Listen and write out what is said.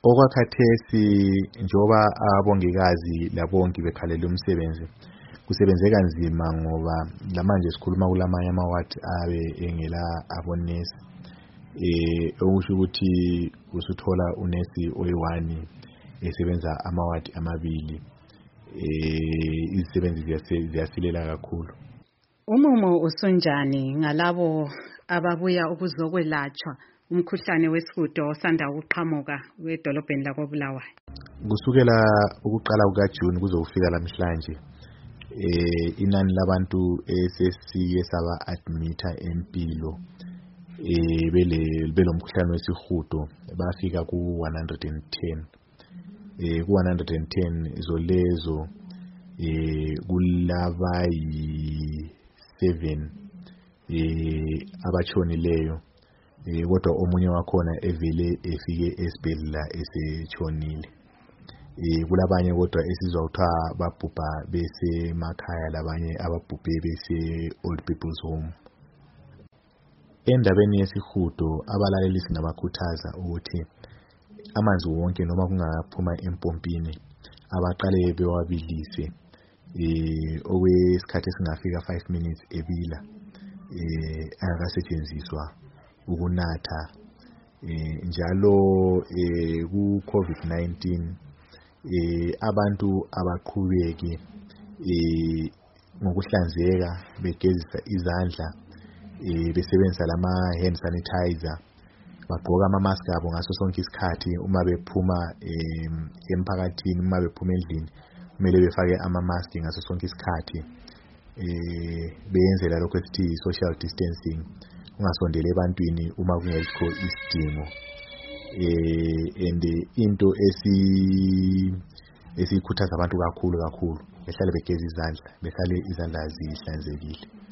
Okwakhathesi njoba abongikazi labongi bekhalela umsebenzi kusebenzeka kanzima ngoba lamanje sikhuluma kulamanye amawadi abe engela abonesi okusho ukuthi usuthola unesi oyi1 esebenza amawadi amabili izisebenzi ziyasilela kakhulu. Umumo usunjani ngalabo ababuya ukuzokwelatshwa umkhuhlane wesihudo osanda ukuqhamuka edolobheni lakoBulawayo? Kusukela ukuqala kukaJune kuzofika lamhlanje inani labantu esesiye saba admita empilo belomkhuhlane wesihudo bafika ku110 ku110 izolezo kulabayi7 abatshonileyo kodwa omunye wakhona evele efike esibhedlela esetshonile. Kulabanye kodwa esizwa kuthiwa babhubha besemakhaya labanye ababhubhe bese old people's home. Endabeni yesihudo abalaleli singabakhuthaza ukuthi amanzi wonke noma kungaphuma empompini abaqale bewabilise okwesikhathi singafika 5 minutes ebila akasetshenziswa ukunatha njalo ku-COVID-19 abantu abaqhubeki ngokuhlanzeka begezisa izandla besebenzisa lama hand sanitizer bagqoka ama-mask abo ngaso sonke isikhathi uma bephuma emphakathini uma bephuma endlini kumele befake ama-mask ngaso sonke isikhathi beyenzela lokho esithi social distancing ungasondeli ebantwini uma kungekho isidingo and into esikhuthaza abantu kakhulu behlale begeza izandla behlale izandla zihlanzekile.